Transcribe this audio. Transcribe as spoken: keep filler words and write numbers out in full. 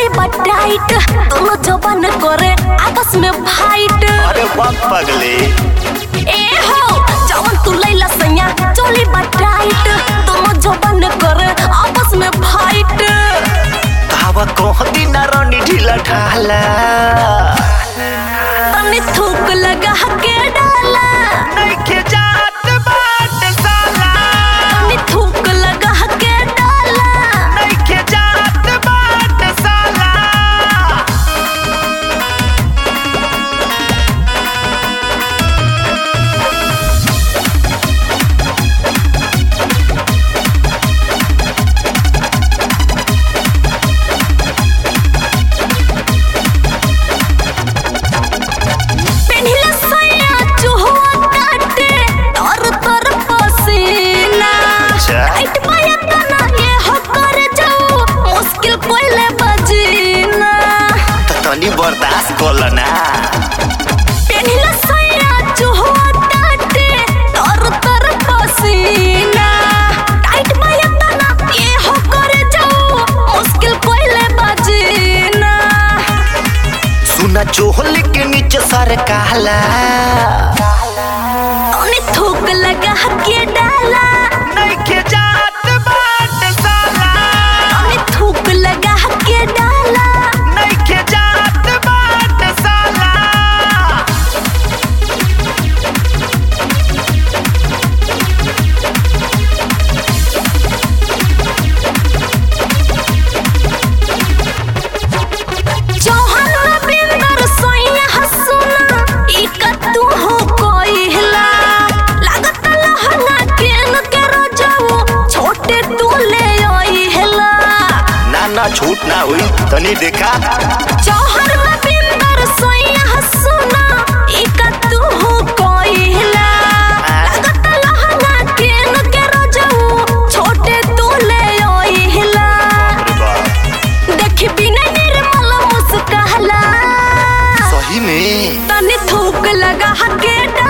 चोली बटाइट दोनों जवान करे आपस में फाइट। अरे बाप पगले ए हो जवान तू लैला सैया चोली बटाइट दोनों जवान करे आपस में फाइट। तावा कह दिना रानी ढीला ढाला तनी थूक लगा के डाला नहीं के जात बाट साला तनी थूक लगा के डाला नहीं के जात बाट साला। पेन्हिला सैया चुहुआ काटे तर तर पसीना टाइट पाया तना ये हो कर जाओ मुश्किल कोइले बजीना। तो तनी बर्दाश्त कर ना। पेन्हिला सैया चुहुआ काटे तर तर पसीना टाइट पाया तना ये हो कर जाओ मुश्किल कोइले बजीना। सुना चोहल के नीचे सर काला तनी थूक लगा के डाला नहीं के जात बाट साला तनी थूक लगा के डाला नहीं के जात बाट साला। चौहान रविंदर सोइया हसुना ई कतू हो कोइला लागत लहंगा केन के रजाऊ छोटे तू ले आइला। ना ना छूट ना हुई तनी देखा चौहान रविंदर सोइया हसुना ई कतू हो कोइला लागत लहंगा केन के रजाऊ छोटे तू ले आइला। देखी बिना निर्मल मुस्काला सही में तनी थूक लगा के